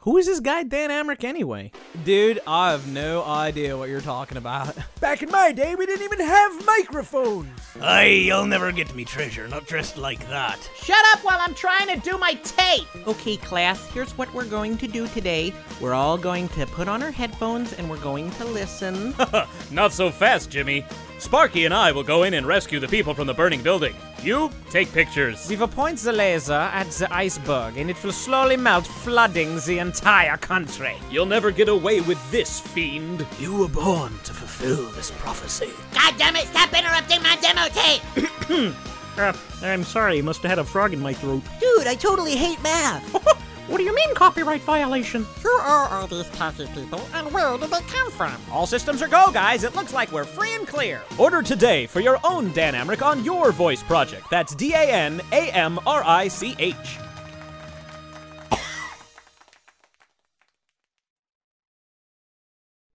Who is this guy Dan Amrich anyway? Dude, I have no idea what you're talking about. Back in my day, we didn't even have microphones. Aye, you'll never get me, treasure, not dressed like that. Shut up while I'm trying to do my tape! Okay, class, here's what we're going to do today. We're all going to put on our headphones and we're going to listen. Not so fast, Jimmy. Sparky and I will go in and rescue the people from the burning building. You take pictures. We will point the laser at the iceberg and it will slowly melt, flooding the entire country. You'll never get away with this, fiend. You were born to fulfill this prophecy. God damn it, stop interrupting my demo tape! I'm sorry, you must have had a frog in my throat. Dude, I totally hate math. What do you mean, copyright violation? Who are all these tacky people and where did they come from? All systems are go, guys. It looks like we're free and clear. Order today for your own Dan Amrich on your voice project. That's DANAMRICH.